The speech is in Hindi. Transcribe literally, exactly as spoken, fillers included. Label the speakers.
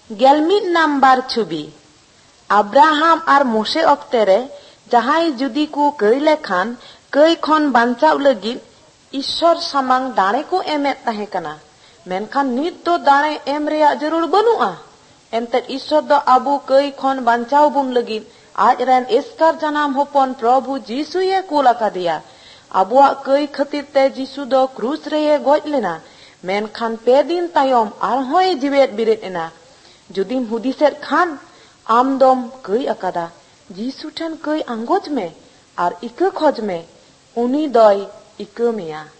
Speaker 1: गेलमिद नम्बर छुबी अब्राहम और मोसे अक्ते रे जहाई जुदी को कई लेखान कई खन बांचाव लगिद ईश्वर सामांग दाड़े को एमेत तहे कना मेनखान नित दो दाड़े एम रेया जरूर बनुआ एनते ईश्वर दो आबू कई खन बांचाव बुन लगिद आज रेन एस्कार जनाम होपन प्रभु जीसु ये कुल दिया आबुआ कई खतिर ते जीसु दो क्रूस रे गज लेना मेनखान पे दिन तायम आरहोय जीवेत बिरेत एना जुदीम हुदिसेत खान आमदम कई अकादा जीसु ठन कई आंगोज में और इक खोज में उनी दय इक मिया।